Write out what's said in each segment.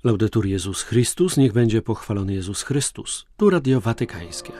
Laudetur Jezus Chrystus, niech będzie pochwalony Jezus Chrystus. Tu Radio Watykańskie.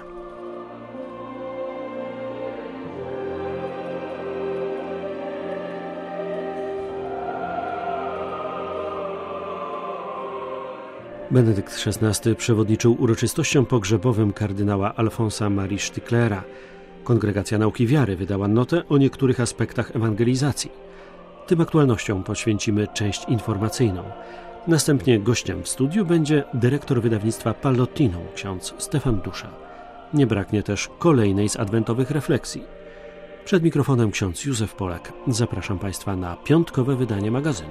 Benedykt XVI przewodniczył uroczystościom pogrzebowym kardynała Alfonsa Marii Sztyklera. Kongregacja Nauki Wiary wydała notę o niektórych aspektach ewangelizacji. Tym aktualnościom poświęcimy część informacyjną. Następnie gościem w studiu będzie dyrektor wydawnictwa Pallottinum, ksiądz Stefan Dusza. Nie braknie też kolejnej z adwentowych refleksji. Przed mikrofonem ksiądz Józef Polak. Zapraszam Państwa na piątkowe wydanie magazynu.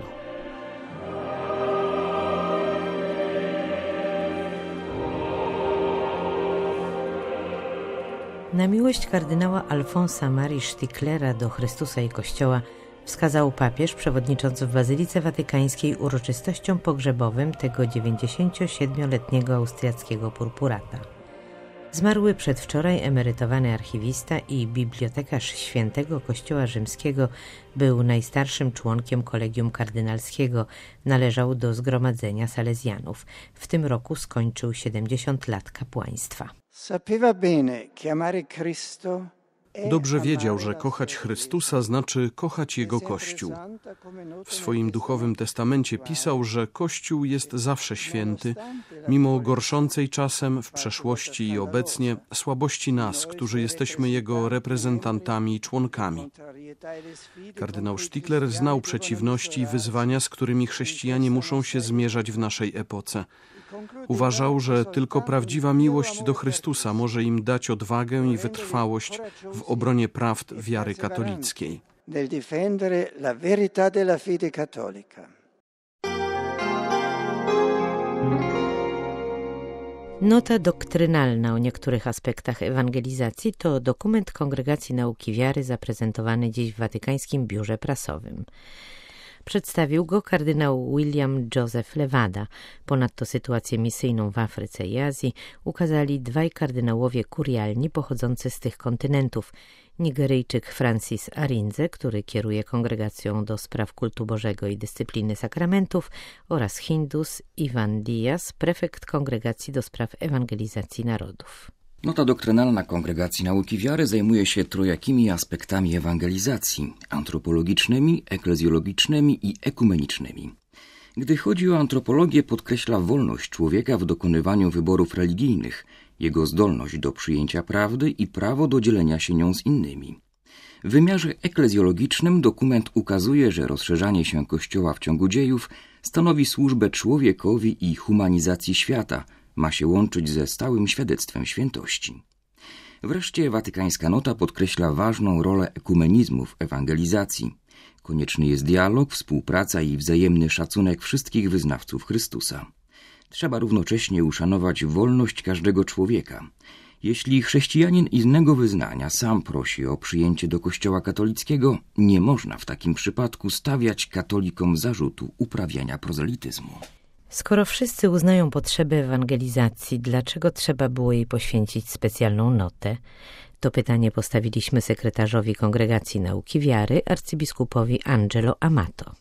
Na miłość kardynała Alfonsa Marii Sztyklera do Chrystusa i Kościoła wskazał papież, przewodniczący w Bazylice Watykańskiej uroczystościom pogrzebowym tego 97-letniego austriackiego purpurata. Zmarły przedwczoraj emerytowany archiwista i bibliotekarz Świętego Kościoła Rzymskiego był najstarszym członkiem Kolegium Kardynalskiego, należał do Zgromadzenia Salezjanów. W tym roku skończył 70 lat kapłaństwa. Dobrze wiedział, że kochać Chrystusa znaczy kochać Jego Kościół. W swoim duchowym testamencie pisał, że Kościół jest zawsze święty, mimo gorszącej czasem w przeszłości i obecnie słabości nas, którzy jesteśmy Jego reprezentantami i członkami. Kardynał Sztykler znał przeciwności i wyzwania, z którymi chrześcijanie muszą się zmierzać w naszej epoce. Uważał, że tylko prawdziwa miłość do Chrystusa może im dać odwagę i wytrwałość w obronie prawd wiary katolickiej. Nota doktrynalna o niektórych aspektach ewangelizacji to dokument Kongregacji Nauki Wiary zaprezentowany dziś w Watykańskim Biurze Prasowym. Przedstawił go kardynał William Joseph Levada. Ponadto sytuację misyjną w Afryce i Azji ukazali dwaj kardynałowie kurialni pochodzący z tych kontynentów. Nigeryjczyk Francis Arinze, który kieruje Kongregacją do spraw kultu Bożego i dyscypliny sakramentów, oraz Hindus Ivan Diaz, prefekt Kongregacji do spraw ewangelizacji narodów. Nota doktrynalna Kongregacji Nauki Wiary zajmuje się trojakimi aspektami ewangelizacji: antropologicznymi, eklezjologicznymi i ekumenicznymi. Gdy chodzi o antropologię, podkreśla wolność człowieka w dokonywaniu wyborów religijnych, jego zdolność do przyjęcia prawdy i prawo do dzielenia się nią z innymi. W wymiarze eklezjologicznym dokument ukazuje, że rozszerzanie się Kościoła w ciągu dziejów stanowi służbę człowiekowi i humanizacji świata, ma się łączyć ze stałym świadectwem świętości. Wreszcie watykańska nota podkreśla ważną rolę ekumenizmu w ewangelizacji. Konieczny jest dialog, współpraca i wzajemny szacunek wszystkich wyznawców Chrystusa. Trzeba równocześnie uszanować wolność każdego człowieka. Jeśli chrześcijanin innego wyznania sam prosi o przyjęcie do Kościoła katolickiego, nie można w takim przypadku stawiać katolikom zarzutu uprawiania prozelityzmu. Skoro wszyscy uznają potrzebę ewangelizacji, dlaczego trzeba było jej poświęcić specjalną notę? To pytanie postawiliśmy sekretarzowi Kongregacji Nauki Wiary, arcybiskupowi Angelo Amato.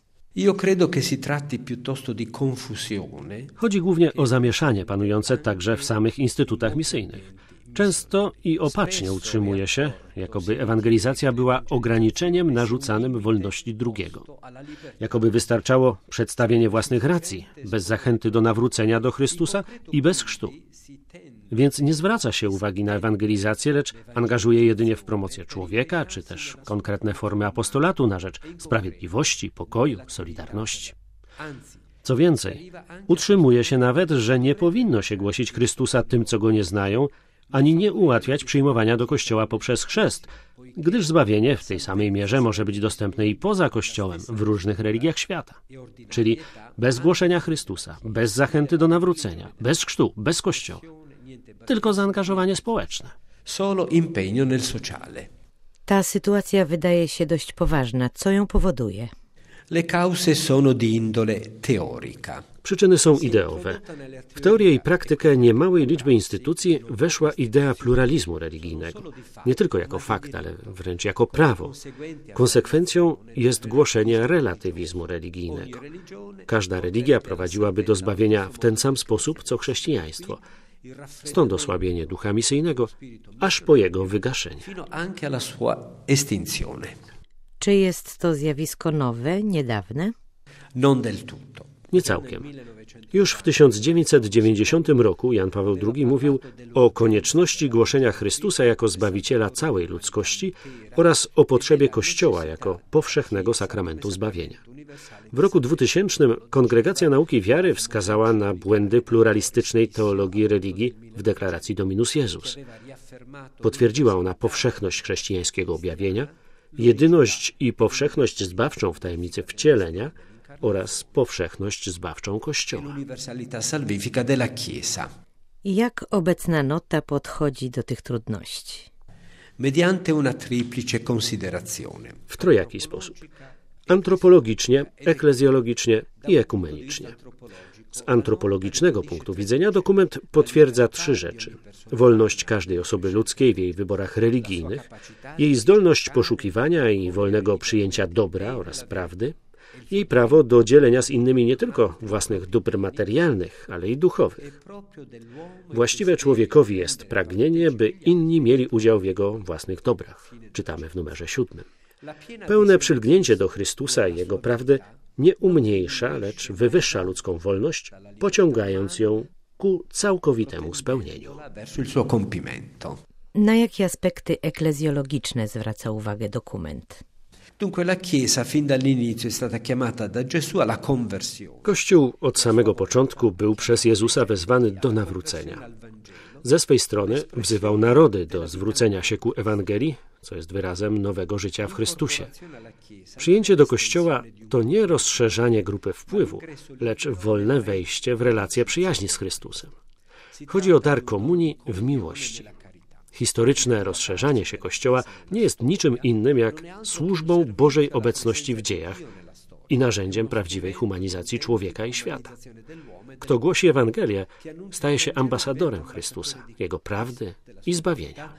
Chodzi głównie o zamieszanie panujące także w samych instytutach misyjnych. Często i opacznie utrzymuje się, jakoby ewangelizacja była ograniczeniem narzucanym wolności drugiego. Jakoby wystarczało przedstawienie własnych racji, bez zachęty do nawrócenia do Chrystusa i bez chrztu. Więc nie zwraca się uwagi na ewangelizację, lecz angażuje jedynie w promocję człowieka, czy też konkretne formy apostolatu na rzecz sprawiedliwości, pokoju, solidarności. Co więcej, utrzymuje się nawet, że nie powinno się głosić Chrystusa tym, co Go nie znają, ani nie ułatwiać przyjmowania do Kościoła poprzez chrzest, gdyż zbawienie w tej samej mierze może być dostępne i poza Kościołem w różnych religiach świata. Czyli bez głoszenia Chrystusa, bez zachęty do nawrócenia, bez chrztu, bez Kościoła. Tylko zaangażowanie społeczne. Solo impegno nel sociale. Ta sytuacja wydaje się dość poważna. Co ją powoduje? Le cause sono di indole teorica. Przyczyny są ideowe. W teorię i praktykę niemałej liczby instytucji weszła idea pluralizmu religijnego. Nie tylko jako fakt, ale wręcz jako prawo. Konsekwencją jest głoszenie relatywizmu religijnego. Każda religia prowadziłaby do zbawienia w ten sam sposób, co chrześcijaństwo. Stąd osłabienie ducha misyjnego, aż po jego wygaszenie. Czy jest to zjawisko nowe, niedawne? Non del tutto. Nie całkiem. Już w 1990 roku Jan Paweł II mówił o konieczności głoszenia Chrystusa jako Zbawiciela całej ludzkości oraz o potrzebie Kościoła jako powszechnego sakramentu zbawienia. W roku 2000 Kongregacja Nauki Wiary wskazała na błędy pluralistycznej teologii religii w deklaracji Dominus Jezus. Potwierdziła ona powszechność chrześcijańskiego objawienia, jedyność i powszechność zbawczą w tajemnicy wcielenia oraz powszechność zbawczą Kościoła. Jak obecna nota podchodzi do tych trudności? Mediante una triplice considerazione. W trojaki sposób. Antropologicznie, eklezjologicznie i ekumenicznie. Z antropologicznego punktu widzenia dokument potwierdza 3 rzeczy. Wolność każdej osoby ludzkiej w jej wyborach religijnych, jej zdolność poszukiwania i wolnego przyjęcia dobra oraz prawdy, jej prawo do dzielenia z innymi nie tylko własnych dóbr materialnych, ale i duchowych. Właściwe człowiekowi jest pragnienie, by inni mieli udział w jego własnych dobrach. Czytamy w numerze 7. Pełne przylgnięcie do Chrystusa i Jego prawdy nie umniejsza, lecz wywyższa ludzką wolność, pociągając ją ku całkowitemu spełnieniu. Na jakie aspekty eklezjologiczne zwraca uwagę dokument? Dunque la Chiesa fin dall'inizio è stata chiamata da Gesù alla conversione. Kościół od samego początku był przez Jezusa wezwany do nawrócenia. Ze swej strony wzywał narody do zwrócenia się ku Ewangelii, co jest wyrazem nowego życia w Chrystusie. Przyjęcie do Kościoła to nie rozszerzanie grupy wpływu, lecz wolne wejście w relacje przyjaźni z Chrystusem. Chodzi o dar komunii w miłości. Historyczne rozszerzanie się Kościoła nie jest niczym innym jak służbą Bożej obecności w dziejach i narzędziem prawdziwej humanizacji człowieka i świata. Kto głosi Ewangelię, staje się ambasadorem Chrystusa, Jego prawdy i zbawienia.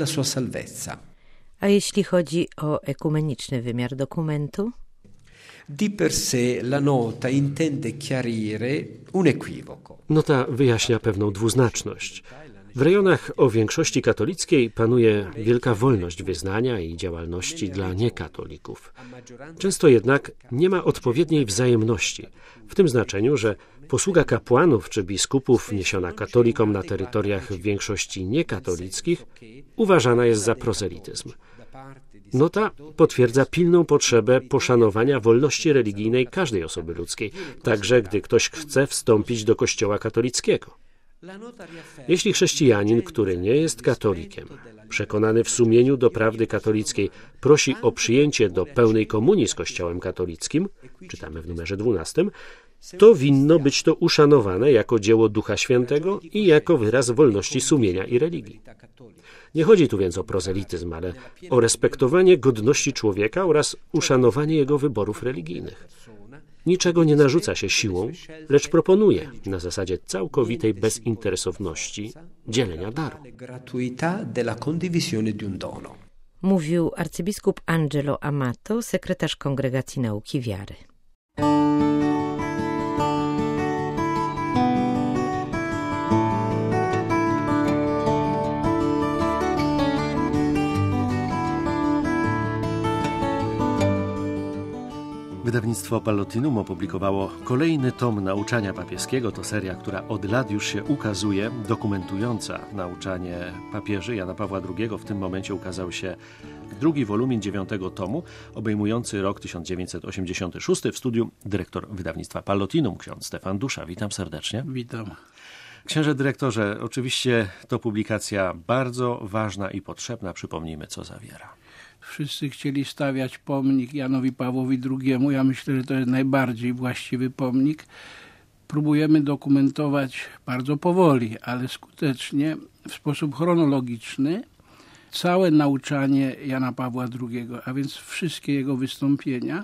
A jeśli chodzi o ekumeniczny wymiar dokumentu? Di per sé la nota intende chiarire un equivoco. Nota wyjaśnia pewną dwuznaczność. W rejonach o większości katolickiej panuje wielka wolność wyznania i działalności dla niekatolików. Często jednak nie ma odpowiedniej wzajemności, w tym znaczeniu, że posługa kapłanów czy biskupów niesiona katolikom na terytoriach w większości niekatolickich uważana jest za prozelityzm. Nota potwierdza pilną potrzebę poszanowania wolności religijnej każdej osoby ludzkiej, także gdy ktoś chce wstąpić do Kościoła katolickiego. Jeśli chrześcijanin, który nie jest katolikiem, przekonany w sumieniu do prawdy katolickiej, prosi o przyjęcie do pełnej komunii z Kościołem katolickim, czytamy w numerze 12, to winno być to uszanowane jako dzieło Ducha Świętego i jako wyraz wolności sumienia i religii. Nie chodzi tu więc o prozelityzm, ale o respektowanie godności człowieka oraz uszanowanie jego wyborów religijnych. Niczego nie narzuca się siłą, lecz proponuje na zasadzie całkowitej bezinteresowności dzielenia daru. Mówił arcybiskup Angelo Amato, sekretarz Kongregacji Nauki Wiary. Wydawnictwo Pallotinum opublikowało kolejny tom nauczania papieskiego. To seria, która od lat już się ukazuje, dokumentująca nauczanie papieży Jana Pawła II. W tym momencie ukazał się drugi wolumin 9 tomu, obejmujący rok 1986. W studiu dyrektor wydawnictwa Pallotinum, ksiądz Stefan Dusza. Witam serdecznie. Witam. Księże dyrektorze, oczywiście to publikacja bardzo ważna i potrzebna. Przypomnijmy, co zawiera. Wszyscy chcieli stawiać pomnik Janowi Pawłowi II. Ja myślę, że to jest najbardziej właściwy pomnik. Próbujemy dokumentować bardzo powoli, ale skutecznie, w sposób chronologiczny, całe nauczanie Jana Pawła II, a więc wszystkie jego wystąpienia,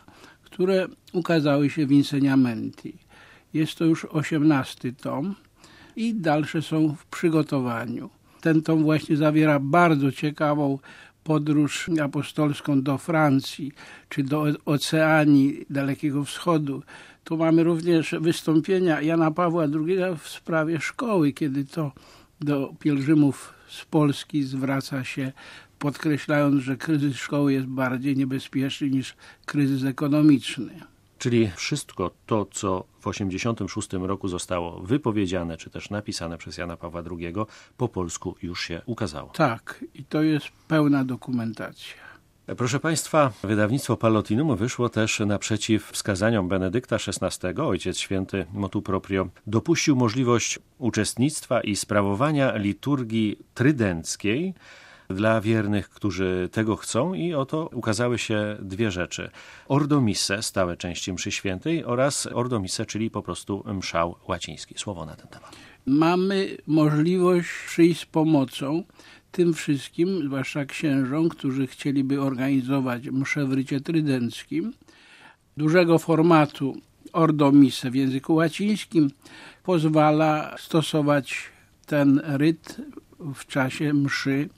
które ukazały się w Insegnamenti. Jest to już 18 tom i dalsze są w przygotowaniu. Ten tom właśnie zawiera bardzo ciekawą podróż apostolską do Francji, czy do Oceanii, Dalekiego Wschodu. Tu mamy również wystąpienia Jana Pawła II w sprawie szkoły, kiedy to do pielgrzymów z Polski zwraca się, podkreślając, że kryzys szkoły jest bardziej niebezpieczny niż kryzys ekonomiczny. Czyli wszystko to, co w 1986 roku zostało wypowiedziane, czy też napisane przez Jana Pawła II, po polsku już się ukazało. Tak, i to jest pełna dokumentacja. Proszę Państwa, wydawnictwo Pallotinum wyszło też naprzeciw wskazaniom Benedykta XVI. Ojciec Święty motu proprio dopuścił możliwość uczestnictwa i sprawowania liturgii trydenckiej dla wiernych, którzy tego chcą, i oto ukazały się dwie rzeczy. Ordo Misse, stałe części mszy świętej, oraz Ordo Misse, czyli po prostu mszał łaciński. Słowo na ten temat. Mamy możliwość przyjść z pomocą tym wszystkim, zwłaszcza księżom, którzy chcieliby organizować mszę w rycie trydenckim. Dużego formatu Ordo Misse w języku łacińskim pozwala stosować ten ryt w czasie mszy,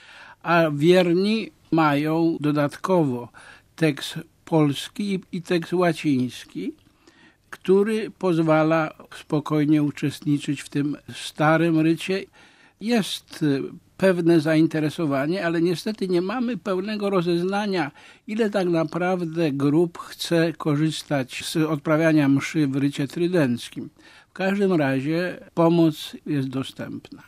a wierni mają dodatkowo tekst polski i tekst łaciński, który pozwala spokojnie uczestniczyć w tym starym rycie. Jest pewne zainteresowanie, ale niestety nie mamy pełnego rozeznania, ile tak naprawdę grup chce korzystać z odprawiania mszy w rycie trydenckim. W każdym razie pomoc jest dostępna.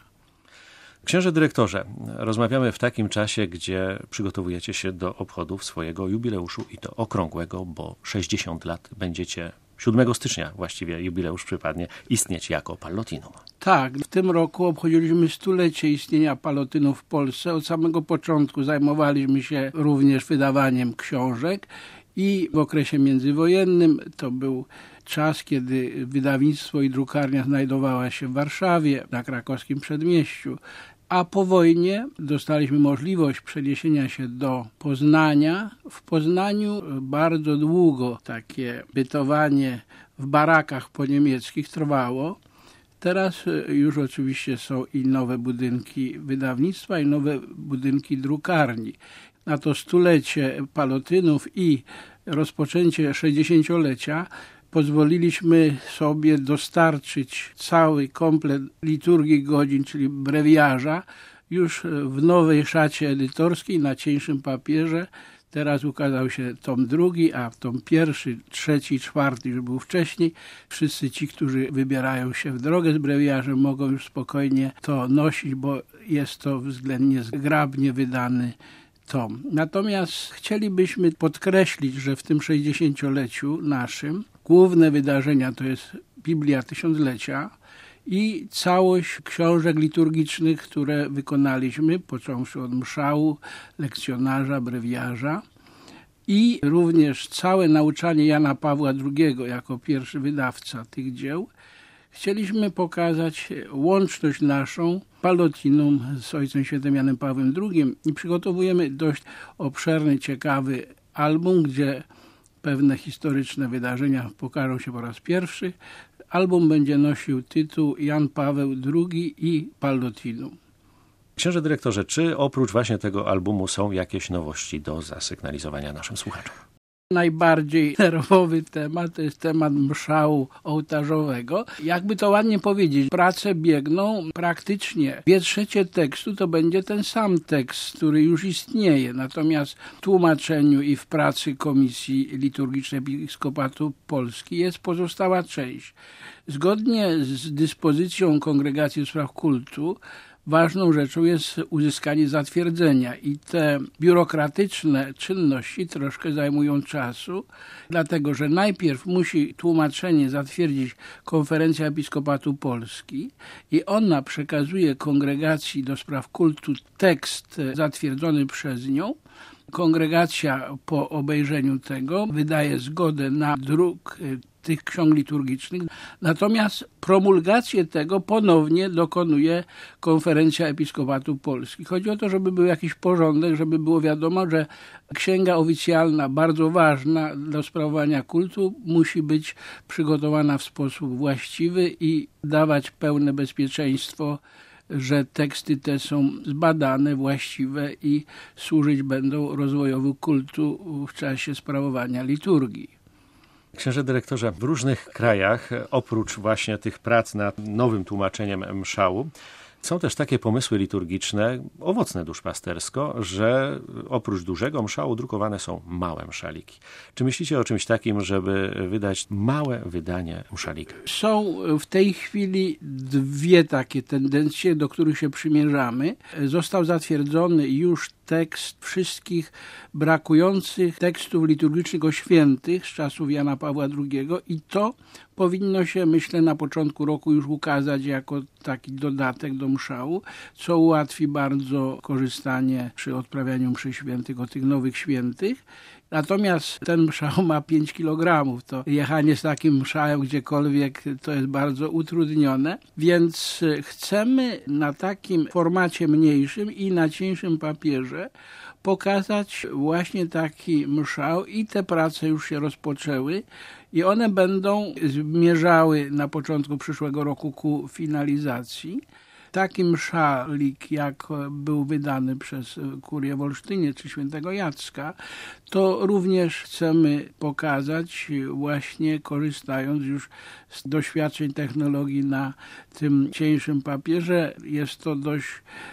Księże dyrektorze, rozmawiamy w takim czasie, gdzie przygotowujecie się do obchodów swojego jubileuszu, i to okrągłego, bo 60 lat będziecie 7 stycznia właściwie jubileusz przypadnie, istnieć jako Pallotinum. Tak, w tym roku obchodziliśmy 100-lecie istnienia Pallotinum w Polsce. Od samego początku zajmowaliśmy się również wydawaniem książek i w okresie międzywojennym to był czas, kiedy wydawnictwo i drukarnia znajdowała się w Warszawie, na krakowskim przedmieściu. A po wojnie dostaliśmy możliwość przeniesienia się do Poznania. W Poznaniu bardzo długo takie bytowanie w barakach poniemieckich trwało. Teraz już oczywiście są i nowe budynki wydawnictwa, i nowe budynki drukarni. Na to 100-lecie Pallotynów i rozpoczęcie 60-lecia pozwoliliśmy sobie dostarczyć cały komplet liturgii godzin, czyli brewiarza, już w nowej szacie edytorskiej, na cieńszym papierze. Teraz ukazał się tom 2, a tom 1, 3, 4 już był wcześniej. Wszyscy ci, którzy wybierają się w drogę z brewiarzem, mogą już spokojnie to nosić, bo jest to względnie zgrabnie wydany tom. Natomiast chcielibyśmy podkreślić, że w tym 60-leciu naszym główne wydarzenia to jest Biblia Tysiąclecia i całość książek liturgicznych, które wykonaliśmy, począwszy od mszału, lekcjonarza, brewiarza, i również całe nauczanie Jana Pawła II jako pierwszy wydawca tych dzieł. Chcieliśmy pokazać łączność naszą Pallotinum z Ojcem Świętym Janem Pawłem II i przygotowujemy dość obszerny, ciekawy album, gdzie pewne historyczne wydarzenia pokażą się po raz pierwszy. Album będzie nosił tytuł Jan Paweł II i Pallotinum. Księże dyrektorze, czy oprócz właśnie tego albumu są jakieś nowości do zasygnalizowania naszym słuchaczom? Najbardziej nerwowy temat to jest temat mszału ołtarzowego. Jakby to ładnie powiedzieć, prace biegną praktycznie. 2/3 tekstu to będzie ten sam tekst, który już istnieje. Natomiast w tłumaczeniu i w pracy Komisji Liturgicznej Episkopatu Polski jest pozostała część. Zgodnie z dyspozycją Kongregacji do Spraw Kultu ważną rzeczą jest uzyskanie zatwierdzenia i te biurokratyczne czynności troszkę zajmują czasu, dlatego że najpierw musi tłumaczenie zatwierdzić Konferencja Episkopatu Polski i ona przekazuje Kongregacji do Spraw Kultu tekst zatwierdzony przez nią. Kongregacja po obejrzeniu tego wydaje zgodę na druk tych ksiąg liturgicznych, natomiast promulgację tego ponownie dokonuje Konferencja Episkopatu Polski. Chodzi o to, żeby był jakiś porządek, żeby było wiadomo, że księga oficjalna, bardzo ważna do sprawowania kultu, musi być przygotowana w sposób właściwy i dawać pełne bezpieczeństwo, że teksty te są zbadane, właściwe i służyć będą rozwojowi kultu w czasie sprawowania liturgii. Księże dyrektorze, w różnych krajach, oprócz właśnie tych prac nad nowym tłumaczeniem mszału, są też takie pomysły liturgiczne, owocne duszpastersko, że oprócz dużego mszału drukowane są małe mszaliki. Czy myślicie o czymś takim, żeby wydać małe wydanie mszalika? Są w tej chwili dwie takie tendencje, do których się przymierzamy. Został zatwierdzony już tekst wszystkich brakujących tekstów liturgicznych o świętych z czasów Jana Pawła II i to powinno się, myślę, na początku roku już ukazać jako taki dodatek do mszału, co ułatwi bardzo korzystanie przy odprawianiu mszy świętych o tych nowych świętych. Natomiast ten mszał ma 5 kg, to jechanie z takim mszałem gdziekolwiek to jest bardzo utrudnione, więc chcemy na takim formacie mniejszym i na cieńszym papierze pokazać właśnie taki mszał i te prace już się rozpoczęły i one będą zmierzały na początku przyszłego roku ku finalizacji. Taki mszalik, jak był wydany przez Kurię w Olsztynie czy świętego Jacka, to również chcemy pokazać właśnie korzystając już z doświadczeń technologii na tym cieńszym papierze. Jest to dość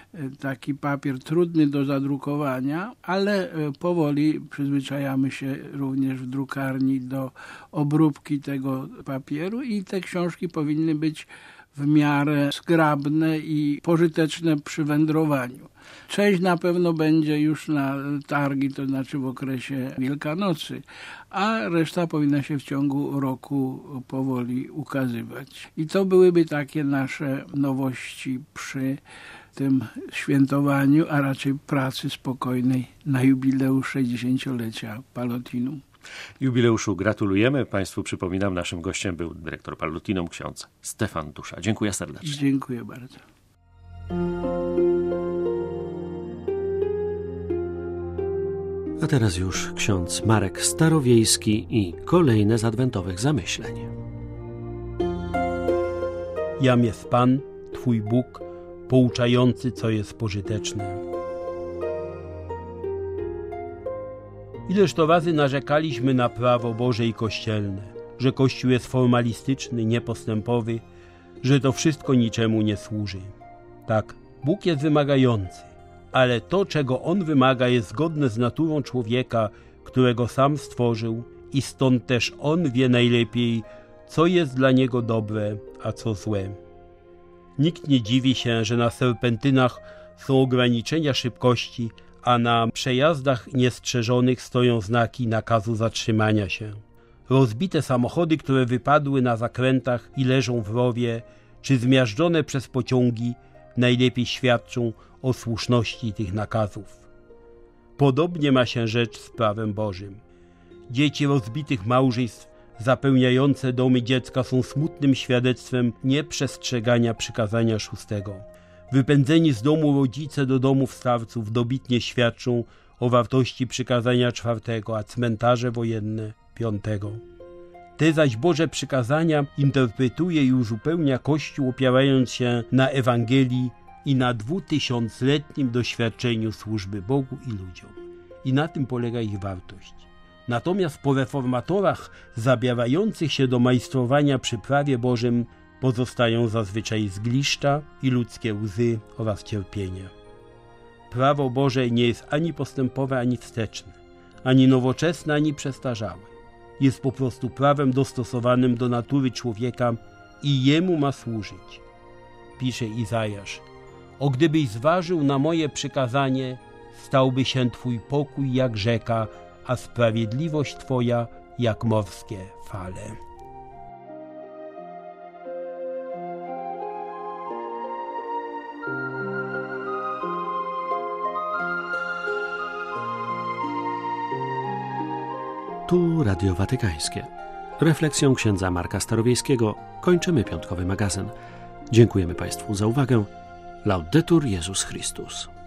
taki papier trudny do zadrukowania, ale powoli przyzwyczajamy się również w drukarni do obróbki tego papieru i te książki powinny być w miarę zgrabne i pożyteczne przy wędrowaniu. Część na pewno będzie już na targi, to znaczy w okresie Wielkanocy, a reszta powinna się w ciągu roku powoli ukazywać. I to byłyby takie nasze nowości przy tym świętowaniu, a raczej pracy spokojnej na jubileusz 60-lecia Pallotinum. Jubileuszu gratulujemy. Państwu przypominam, naszym gościem był dyrektor Pallotinum, ksiądz Stefan Dusza. Dziękuję serdecznie. Dziękuję bardzo. A teraz już ksiądz Marek Starowiejski i kolejne z adwentowych zamyśleń. Jam jest Pan, Twój Bóg, pouczający, co jest pożyteczne. Ileż to razy narzekaliśmy na prawo Boże i kościelne, że Kościół jest formalistyczny, niepostępowy, że to wszystko niczemu nie służy. Tak, Bóg jest wymagający, ale to, czego On wymaga, jest zgodne z naturą człowieka, którego sam stworzył i stąd też On wie najlepiej, co jest dla niego dobre, a co złe. Nikt nie dziwi się, że na serpentynach są ograniczenia szybkości, a na przejazdach niestrzeżonych stoją znaki nakazu zatrzymania się. Rozbite samochody, które wypadły na zakrętach i leżą w rowie, czy zmiażdżone przez pociągi, najlepiej świadczą o słuszności tych nakazów. Podobnie ma się rzecz z prawem Bożym. Dzieci rozbitych małżeństw zapełniające domy dziecka są smutnym świadectwem nieprzestrzegania przykazania 6. Wypędzeni z domu rodzice do domów starców dobitnie świadczą o wartości przykazania 4, a cmentarze wojenne 5. Te zaś Boże przykazania interpretuje i uzupełnia Kościół, opierając się na Ewangelii i na 2000-letnim doświadczeniu służby Bogu i ludziom. I na tym polega ich wartość. Natomiast po reformatorach zabierających się do majstrowania przy prawie Bożym pozostają zazwyczaj zgliszcza i ludzkie łzy oraz cierpienie. Prawo Boże nie jest ani postępowe, ani wsteczne, ani nowoczesne, ani przestarzałe. Jest po prostu prawem dostosowanym do natury człowieka i jemu ma służyć. Pisze Izajasz: o gdybyś zważył na moje przykazanie, stałby się Twój pokój jak rzeka, a sprawiedliwość Twoja jak morskie fale. Tu Radio Watykańskie. Refleksją księdza Marka Starowiejskiego kończymy piątkowy magazyn. Dziękujemy Państwu za uwagę. Laudetur Jezus Chrystus.